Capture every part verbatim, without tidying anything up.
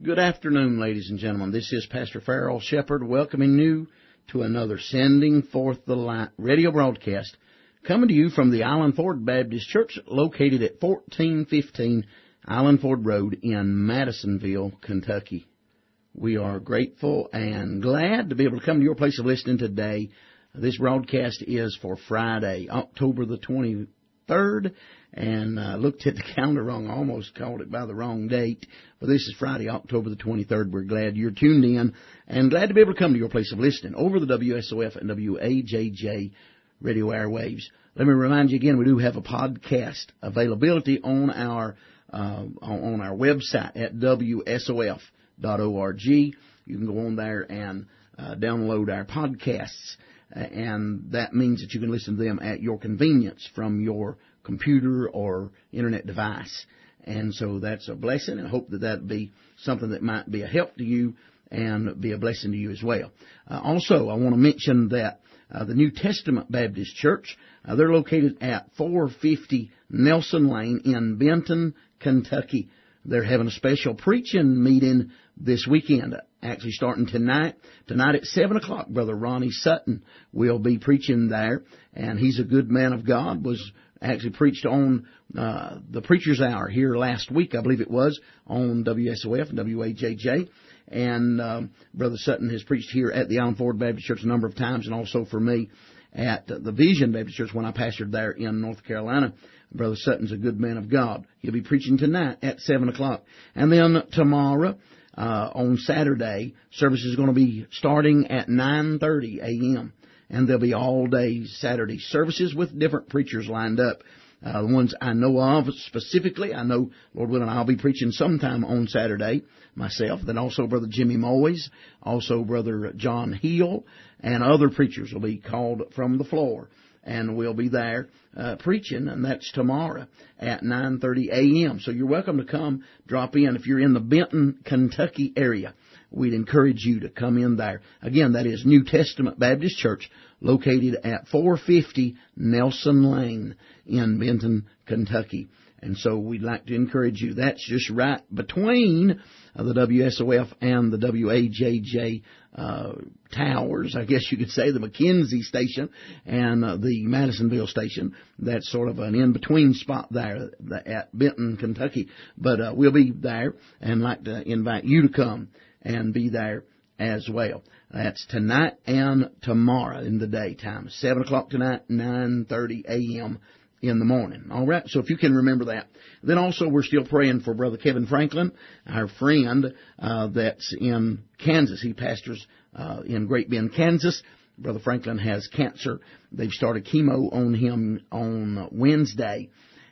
Good afternoon, ladies and gentlemen. This is Pastor Farrell Shepherd welcoming you to another Sending Forth the Light radio broadcast, coming to you from the Island Ford Baptist Church located at fourteen fifteen Island Ford Road in Madisonville, Kentucky. We are grateful and glad to be able to come to your place of listening today. This broadcast is for Friday, October the twenty-third, and I uh, looked at the calendar wrong, almost called it by the wrong date. But this is Friday, October the twenty-third. We're glad you're tuned in and glad to be able to come to your place of listening over the W S O F and W A J J radio airwaves. Let me remind you again, we do have a podcast availability on our uh, on our website at W S O F dot org. You can go on there and uh, download our podcasts, and that means that you can listen to them at your convenience from your computer or internet device. And so that's a blessing, and I hope that that be something that might be a help to you and be a blessing to you as well. Uh, also, I want to mention that uh, the New Testament Baptist Church, uh, they're located at four fifty Nelson Lane in Benton, Kentucky. They're having a special preaching meeting this weekend, actually starting tonight. Tonight at seven o'clock, Brother Ronnie Sutton will be preaching there, and he's a good man of God, was actually preached on uh, the Preacher's Hour here last week, I believe it was, on W S O F and W A J J. And um, Brother Sutton has preached here at the Island Ford Baptist Church a number of times, and also for me at the Vision Baptist Church when I pastored there in North Carolina. Brother Sutton's a good man of God. He'll be preaching tonight at seven o'clock. And then tomorrow, uh, on Saturday, service is going to be starting at nine thirty a.m., and there'll be all-day Saturday services with different preachers lined up. Uh, the ones I know of specifically, I know, Lord willing, I'll be preaching sometime on Saturday myself. Then also Brother Jimmy Moyes, also Brother John Hill, and other preachers will be called from the floor. And we'll be there uh, preaching, and that's tomorrow at nine thirty a.m. So you're welcome to come, drop in. If you're in the Benton, Kentucky area, we'd encourage you to come in there. Again, that is New Testament Baptist Church, located at four fifty Nelson Lane in Benton, Kentucky. And so we'd like to encourage you. That's just right between uh, the W S O F and the W A J J uh, towers, I guess you could say, the McKenzie station and uh, the Madisonville station. That's sort of an in-between spot there at Benton, Kentucky. But uh, we'll be there and like to invite you to come and be there as well. That's tonight and tomorrow in the daytime. seven o'clock tonight, nine thirty a.m. in the morning. All right, so if you can remember that. Then also we're still praying for Brother Kevin Franklin, our friend uh, that's in Kansas. He pastors uh, in Great Bend, Kansas. Brother Franklin has cancer. They've started chemo on him on Wednesday,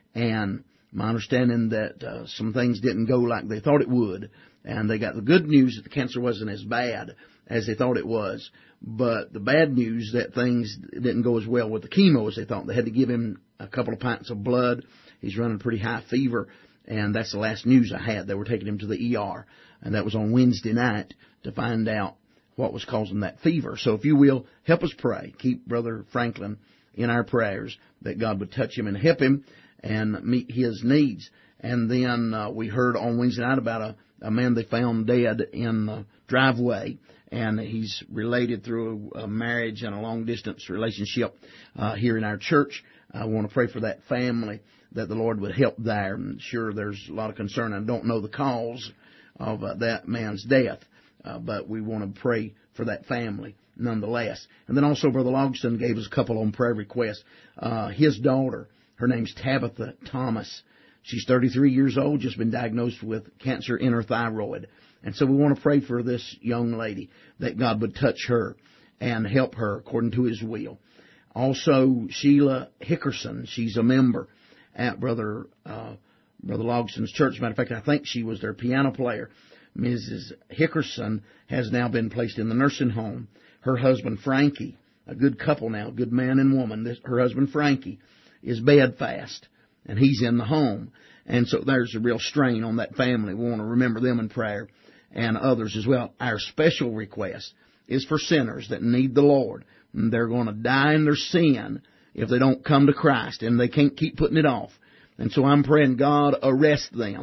and my understanding that uh, some things didn't go like they thought it would, and they got the good news that the cancer wasn't as bad as they thought it was, but the bad news that things didn't go as well with the chemo as they thought. They had to give him a couple of pints of blood. He's running a pretty high fever, and that's the last news I had. They were taking him to the E R, and that was on Wednesday night to find out what was causing that fever. So if you will, help us pray. Keep Brother Franklin in our prayers, that God would touch him and help him and meet his needs. And then uh, we heard on Wednesday night about a, a man they found dead in the driveway, and he's related through a marriage and a long-distance relationship uh, here in our church. I want to pray for that family, that the Lord would help there. I'm sure there's a lot of concern. I don't know the cause of uh, that man's death, uh, but we want to pray for that family nonetheless. And then also Brother Logston gave us a couple on prayer requests. Uh, his daughter, her name's Tabitha Thomas. She's thirty-three years old, just been diagnosed with cancer in her thyroid. And so we want to pray for this young lady, that God would touch her and help her according to His will. Also, Sheila Hickerson, she's a member at Brother uh, Brother Logston's church. Matter of fact, I think she was their piano player. Missus Hickerson has now been placed in the nursing home. Her husband, Frankie, a good couple now, good man and woman, this, her husband, Frankie, is bedfast, and he's in the home. And so there's a real strain on that family. We want to remember them in prayer, and others as well. Our special request is for sinners that need the Lord. And they're going to die in their sin if they don't come to Christ, and they can't keep putting it off. And so I'm praying God arrest them,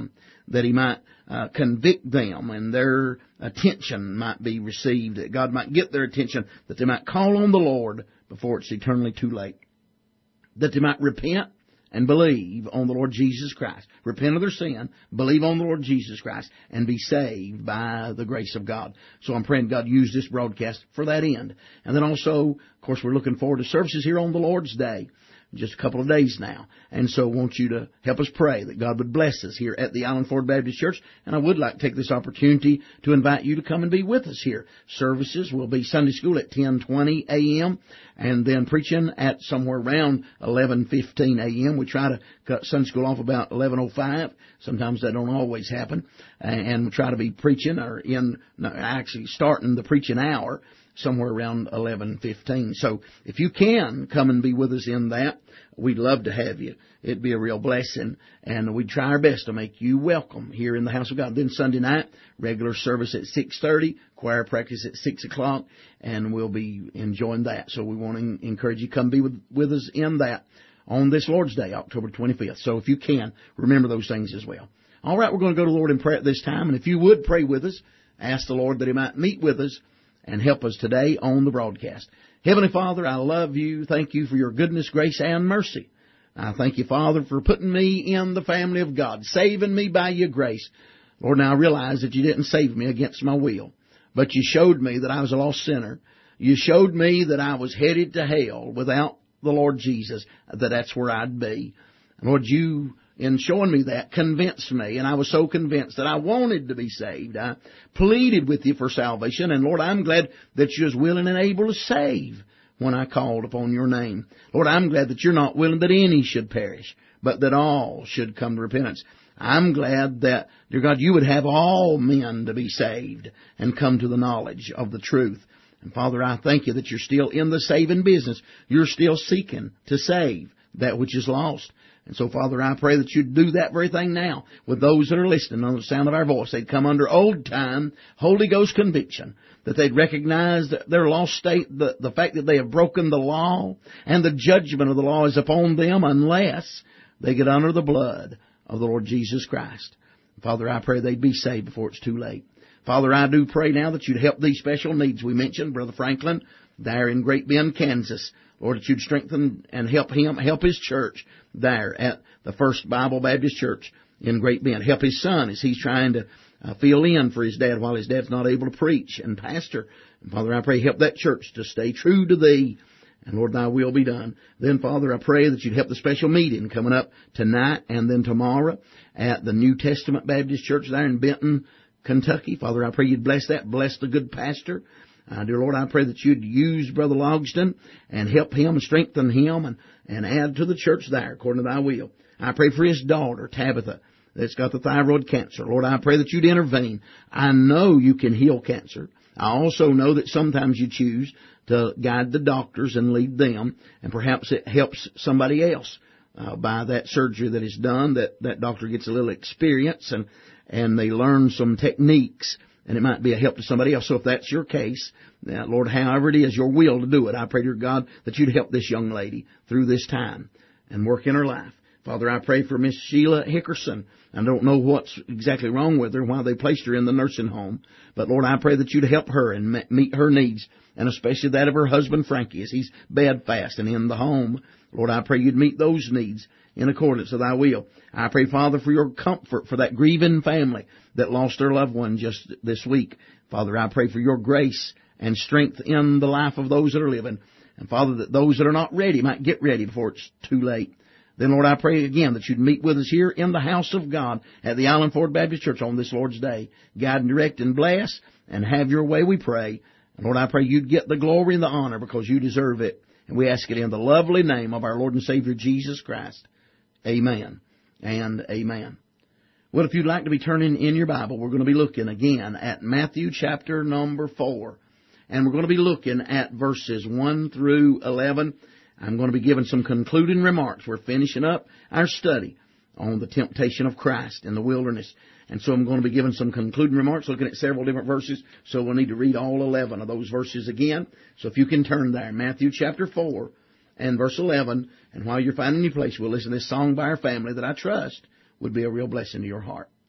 that He might uh, convict them and their attention might be received, that God might get their attention, that they might call on the Lord before it's eternally too late, that they might repent and believe on the Lord Jesus Christ. Repent of their sin, believe on the Lord Jesus Christ, and be saved by the grace of God. So I'm praying God use this broadcast for that end. And then also, of course, we're looking forward to services here on the Lord's Day. Just a couple of days now. And so I want you to help us pray that God would bless us here at the Island Ford Baptist Church. And I would like to take this opportunity to invite you to come and be with us here. Services will be Sunday school at ten twenty a.m. and then preaching at somewhere around eleven fifteen a.m. We try to cut Sunday school off about eleven oh five. Sometimes that don't always happen. And we try to be preaching or in, actually starting the preaching hour somewhere around eleven fifteen. So if you can come and be with us in that, we'd love to have you. It'd be a real blessing, and we'd try our best to make you welcome here in the house of God. Then Sunday night, regular service at six thirty, choir practice at six o'clock, and we'll be enjoying that. So we want to encourage you to come be with, with us in that on this Lord's Day, October twenty-fifth. So if you can, remember those things as well. All right, we're going to go to the Lord in prayer at this time, and if you would pray with us, ask the Lord that He might meet with us and help us today on the broadcast. Heavenly Father, I love you. Thank you for your goodness, grace, and mercy. I thank you, Father, for putting me in the family of God, saving me by your grace. Lord, now I realize that you didn't save me against my will, but you showed me that I was a lost sinner. You showed me that I was headed to hell without the Lord Jesus, that that's where I'd be. And Lord, you, in showing me that, convinced me, and I was so convinced that I wanted to be saved. I pleaded with you for salvation, and Lord, I'm glad that you was willing and able to save when I called upon your name. Lord, I'm glad that you're not willing that any should perish, but that all should come to repentance. I'm glad that, dear God, you would have all men to be saved and come to the knowledge of the truth. And Father, I thank you that you're still in the saving business. You're still seeking to save that which is lost. And so, Father, I pray that you'd do that very thing now with those that are listening on the sound of our voice. They'd come under old-time Holy Ghost conviction, that they'd recognize their lost state, the, the fact that they have broken the law, and the judgment of the law is upon them unless they get under the blood of the Lord Jesus Christ. Father, I pray they'd be saved before it's too late. Father, I do pray now that you'd help these special needs we mentioned, Brother Franklin, there in Great Bend, Kansas. Lord, that you'd strengthen and help him, help his church there at the First Bible Baptist Church in Great Bend. Help his son as he's trying to uh, fill in for his dad while his dad's not able to preach and pastor. And Father, I pray help that church to stay true to thee. And Lord, thy will be done. Then, Father, I pray that you'd help the special meeting coming up tonight and then tomorrow at the New Testament Baptist Church there in Benton, Kentucky. Father, I pray you'd bless that. Bless the good pastor. Uh, dear Lord, I pray that you'd use Brother Logston and help him and strengthen him and, and add to the church there according to thy will. I pray for his daughter, Tabitha, that's got the thyroid cancer. Lord, I pray that you'd intervene. I know you can heal cancer. I also know that sometimes you choose to guide the doctors and lead them, and perhaps it helps somebody else uh, by that surgery that is done, that that doctor gets a little experience and, and they learn some techniques. And it might be a help to somebody else. So if that's your case, now, Lord, however it is your will to do it, I pray, dear God, that you'd help this young lady through this time and work in her life. Father, I pray for Miss Sheila Hickerson. I don't know what's exactly wrong with her, why they placed her in the nursing home. But, Lord, I pray that you'd help her and meet her needs, and especially that of her husband, Frankie, as he's bedfast and in the home. Lord, I pray you'd meet those needs in accordance with thy will. I pray, Father, for your comfort for that grieving family that lost their loved one just this week. Father, I pray for your grace and strength in the life of those that are living. And, Father, that those that are not ready might get ready before it's too late. Then, Lord, I pray again that you'd meet with us here in the house of God at the Island Ford Baptist Church on this Lord's Day. Guide and direct and bless and have your way, we pray. And, Lord, I pray you'd get the glory and the honor because you deserve it. And we ask it in the lovely name of our Lord and Savior, Jesus Christ. Amen and amen. Well, if you'd like to be turning in your Bible, we're going to be looking again at Matthew chapter number four. And we're going to be looking at verses one through eleven. I'm going to be giving some concluding remarks. We're finishing up our study on the temptation of Christ in the wilderness. And so I'm going to be giving some concluding remarks, looking at several different verses. So we'll need to read all eleven of those verses again. So if you can turn there, Matthew chapter four and verse eleven. And while you're finding your place, we'll listen to this song by our family that I trust would be a real blessing to your heart.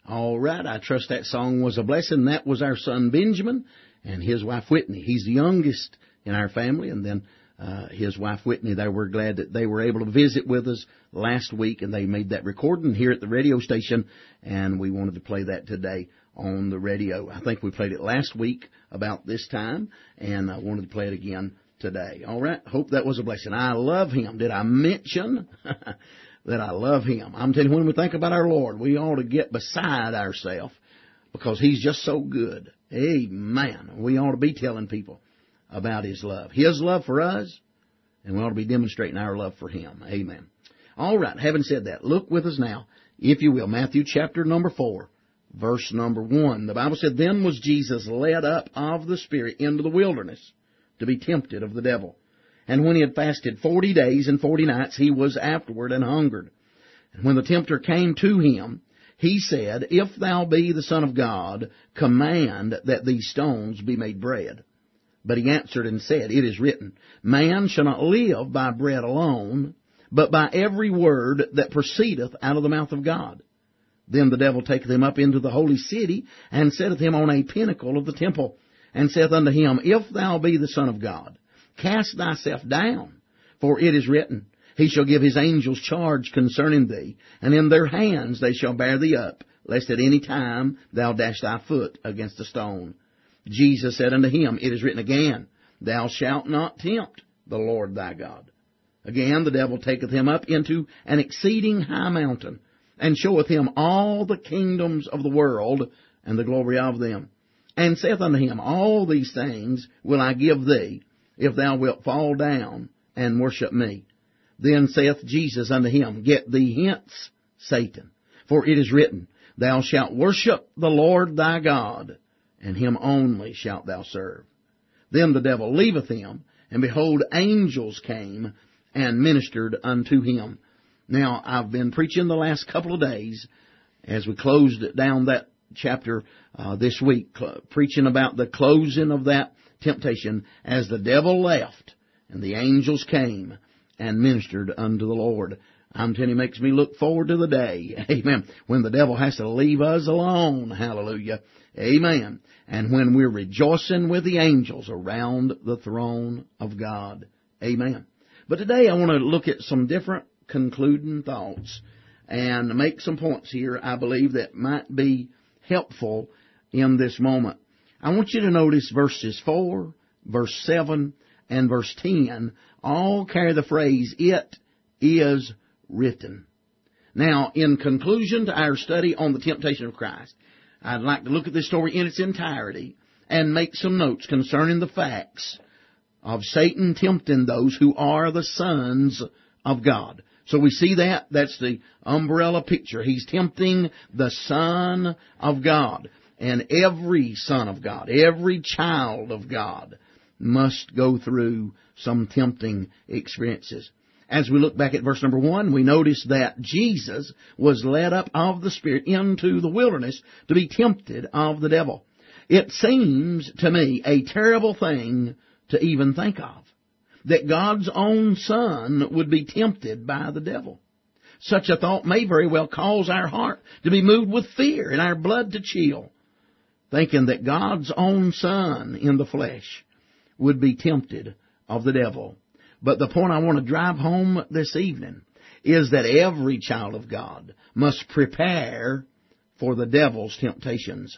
All right, I trust that song was a blessing. That was our son Benjamin and his wife Whitney. He's the youngest in our family, and then uh, his wife Whitney. They were glad that they were able to visit with us last week, and they made that recording here at the radio station, and we wanted to play that today on the radio. I think we played it last week about this time, and I wanted to play it again today. All right, hope that was a blessing. I love him. Did I mention that I love him? I'm telling you, when we think about our Lord, we ought to get beside ourselves because he's just so good. Amen. We ought to be telling people about his love. His love for us, and we ought to be demonstrating our love for him. Amen. All right, having said that, look with us now, if you will, Matthew chapter number four, verse number one. The Bible said, "Then was Jesus led up of the Spirit into the wilderness to be tempted of the devil. And when he had fasted forty days and forty nights, he was afterward and hungered. And when the tempter came to him, he said, If thou be the Son of God, command that these stones be made bread. But he answered and said, It is written, Man shall not live by bread alone, but by every word that proceedeth out of the mouth of God. Then the devil taketh him up into the holy city, and setteth him on a pinnacle of the temple, and saith unto him, If thou be the Son of God, cast thyself down, for it is written, He shall give his angels charge concerning thee, and in their hands they shall bear thee up, lest at any time thou dash thy foot against a stone. Jesus said unto him, It is written again, Thou shalt not tempt the Lord thy God. Again the devil taketh him up into an exceeding high mountain, and showeth him all the kingdoms of the world, and the glory of them, and saith unto him, All these things will I give thee, if thou wilt fall down and worship me. Then saith Jesus unto him, Get thee hence, Satan, for it is written, Thou shalt worship the Lord thy God, and him only shalt thou serve. Then the devil leaveth him, and behold, angels came and ministered unto him." Now, I've been preaching the last couple of days, as we closed down that chapter uh, this week, cl- preaching about the closing of that temptation as the devil left, and the angels came and ministered unto the Lord. I'm telling you, it makes me look forward to the day, amen, when the devil has to leave us alone, hallelujah, amen, and when we're rejoicing with the angels around the throne of God, amen. But today I want to look at some different concluding thoughts and make some points here I believe that might be helpful in this moment. I want you to notice verses four, verse seven, and verse ten all carry the phrase, It is written. Now, in conclusion to our study on the temptation of Christ, I'd like to look at this story in its entirety and make some notes concerning the facts of Satan tempting those who are the sons of God. So we see that. That's the umbrella picture. He's tempting the Son of God. And every son of God, every child of God must go through some tempting experiences. As we look back at verse number one, we notice that Jesus was led up of the Spirit into the wilderness to be tempted of the devil. It seems to me a terrible thing to even think of, that God's own Son would be tempted by the devil. Such a thought may very well cause our heart to be moved with fear and our blood to chill, thinking that God's own Son in the flesh would be tempted of the devil. But the point I want to drive home this evening is that every child of God must prepare for the devil's temptations.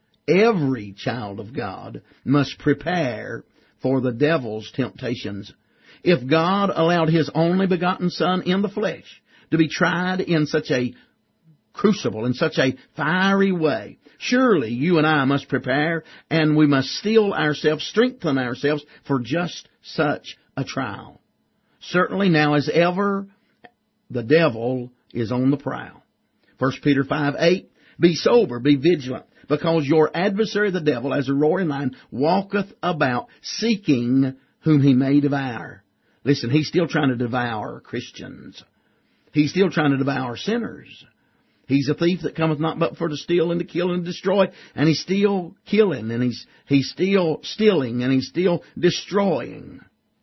Every child of God must prepare for the devil's temptations. If God allowed His only begotten Son in the flesh to be tried in such a crucible, in such a fiery way, surely you and I must prepare, and we must steel ourselves, strengthen ourselves for just such a trial. Certainly now as ever, the devil is on the prowl. First Peter five eight, Be sober, be vigilant, because your adversary the devil, as a roaring lion, walketh about, seeking whom he may devour. Listen, he's still trying to devour Christians. He's still trying to devour sinners. He's a thief that cometh not but for to steal and to kill and to destroy, and he's still killing, and he's he's still stealing, and he's still destroying.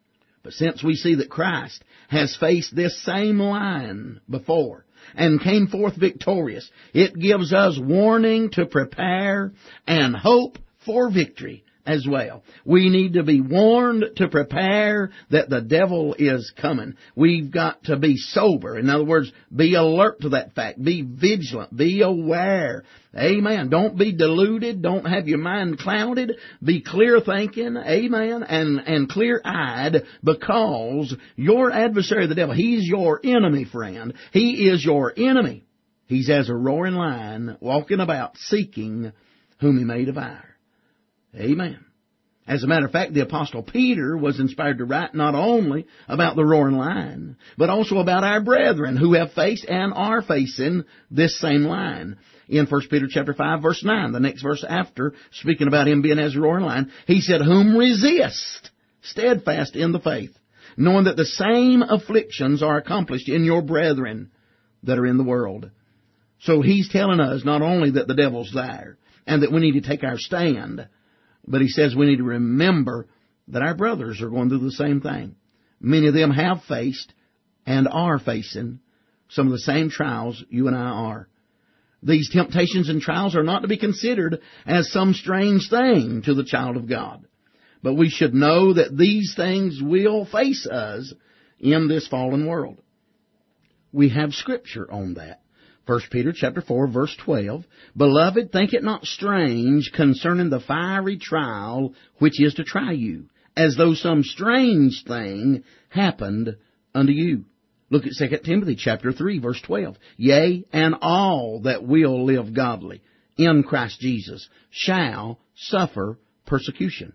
But since we see that Christ has faced this same line before and came forth victorious, it gives us warning to prepare and hope for victory as well. We need to be warned to prepare that the devil is coming. We've got to be sober. In other words, be alert to that fact. Be vigilant. Be aware. Amen. Don't be deluded. Don't have your mind clouded. Be clear thinking. Amen. And, and clear eyed, because your adversary, the devil, he's your enemy, friend. He is your enemy. He's as a roaring lion walking about seeking whom he may devour. Amen. As a matter of fact, the Apostle Peter was inspired to write not only about the roaring lion, but also about our brethren who have faced and are facing this same lion. In First Peter chapter five, verse nine, the next verse after, speaking about him being as a roaring lion, he said, "Whom resist, steadfast in the faith, knowing that the same afflictions are accomplished in your brethren that are in the world." So he's telling us not only that the devil's there, and that we need to take our stand, but he says we need to remember that our brothers are going through the same thing. Many of them have faced and are facing some of the same trials you and I are. These temptations and trials are not to be considered as some strange thing to the child of God. But we should know that these things will face us in this fallen world. We have Scripture on that. First Peter chapter four, verse twelve, "Beloved, think it not strange concerning the fiery trial which is to try you, as though some strange thing happened unto you." Look at Second Timothy chapter three, verse twelve. "Yea, and all that will live godly in Christ Jesus shall suffer persecution."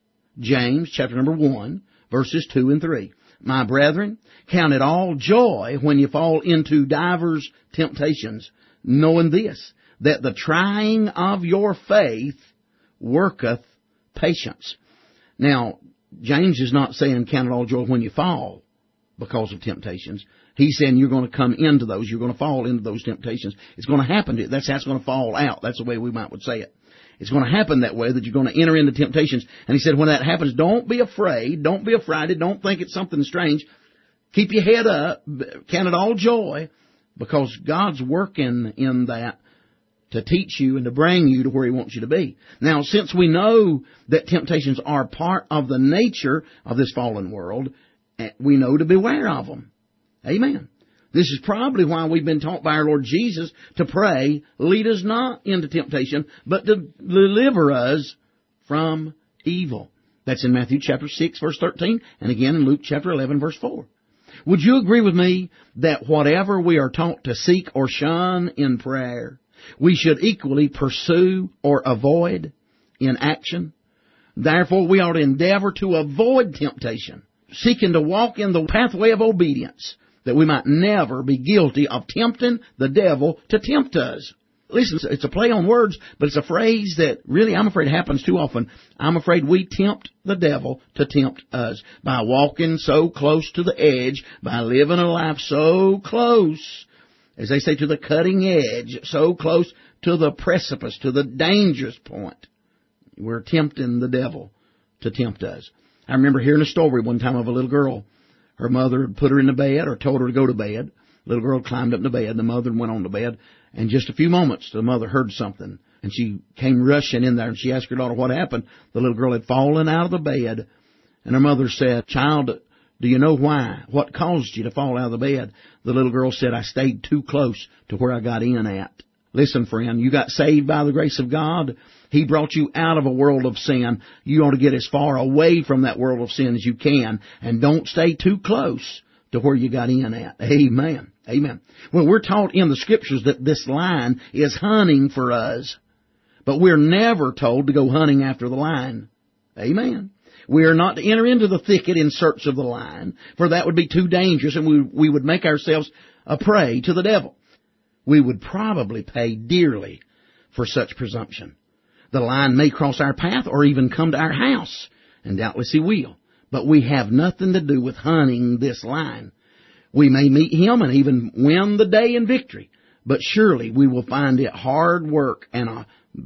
James chapter number one, verses two and three. "My brethren, count it all joy when you fall into divers temptations, knowing this, that the trying of your faith worketh patience." Now, James is not saying count it all joy when you fall because of temptations. He's saying you're going to come into those. You're going to fall into those temptations. It's going to happen to you. That's how it's going to fall out. That's the way we might would say it. It's going to happen that way, that you're going to enter into temptations. And he said when that happens, don't be afraid. Don't be affrighted. Don't think it's something strange. Keep your head up. Count it all joy, because God's working in that to teach you and to bring you to where He wants you to be. Now, since we know that temptations are part of the nature of this fallen world, we know to beware of them. Amen. This is probably why we've been taught by our Lord Jesus to pray, "Lead us not into temptation, but to deliver us from evil." That's in Matthew chapter six, verse thirteen, and again in Luke chapter eleven, verse four. Would you agree with me that whatever we are taught to seek or shun in prayer, we should equally pursue or avoid in action? Therefore, we ought to endeavor to avoid temptation, seeking to walk in the pathway of obedience, that we might never be guilty of tempting the devil to tempt us. Listen, it's a play on words, but it's a phrase that really I'm afraid happens too often. I'm afraid we tempt the devil to tempt us by walking so close to the edge, by living a life so close, as they say, to the cutting edge, so close to the precipice, to the dangerous point. We're tempting the devil to tempt us. I remember hearing a story one time of a little girl. Her mother had put her in the bed or told her to go to bed. The little girl climbed up in the bed. The mother went on to bed. And just a few moments, the mother heard something. And she came rushing in there, and she asked her daughter what happened. The little girl had fallen out of the bed. And her mother said, "Child, do you know why? What caused you to fall out of the bed?" The little girl said, "I stayed too close to where I got in at." Listen, friend, you got saved by the grace of God. He brought you out of a world of sin. You ought to get as far away from that world of sin as you can, and don't stay too close to where you got in at. Amen. Amen. Well, we're taught in the Scriptures that this lion is hunting for us, but we're never told to go hunting after the lion. Amen. We are not to enter into the thicket in search of the lion, for that would be too dangerous, and we, we would make ourselves a prey to the devil. We would probably pay dearly for such presumption. The lion may cross our path or even come to our house, and doubtless he will. But we have nothing to do with hunting this lion. We may meet him and even win the day in victory, but surely we will find it hard work and a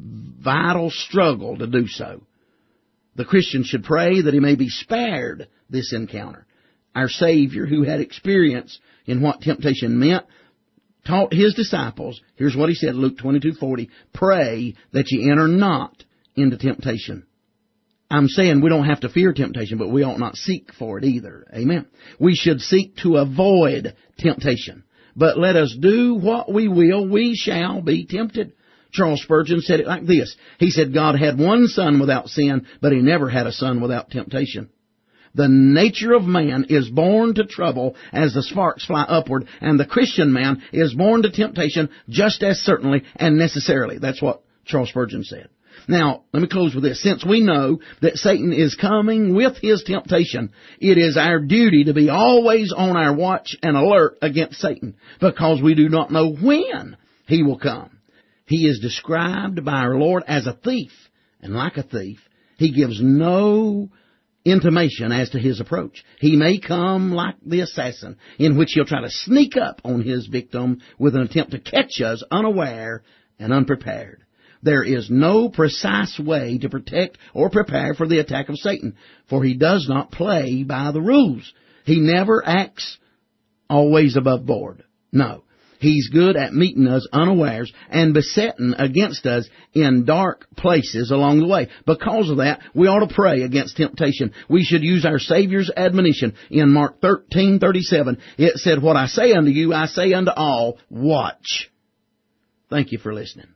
vital struggle to do so. The Christian should pray that he may be spared this encounter. our Savior, who had experience in what temptation meant, taught His disciples, here's what He said, Luke twenty-two forty, pray that ye enter not into temptation. I'm saying we don't have to fear temptation, but we ought not seek for it either. Amen. We should seek to avoid temptation. But let us do what we will, we shall be tempted. Charles Spurgeon said it like this. He said, God had one son without sin, but He never had a son without temptation. The nature of man is born to trouble as the sparks fly upward, and the Christian man is born to temptation just as certainly and necessarily. That's what Charles Spurgeon said. Now, let me close with this. Since we know that Satan is coming with his temptation, it is our duty to be always on our watch and alert against Satan, because we do not know when he will come. He is described by our Lord as a thief, and like a thief, He gives no intimation as to his approach. He may come like the assassin, in which he'll try to sneak up on his victim with an attempt to catch us unaware and unprepared. There is no precise way to protect or prepare for the attack of Satan, for he does not play by the rules. He never acts always above board. No. He's good at meeting us unawares and besetting against us in dark places along the way. Because of that, we ought to pray against temptation. We should use our Savior's admonition in Mark thirteen thirty-seven. It said, what I say unto you, I say unto all, watch. Thank you for listening.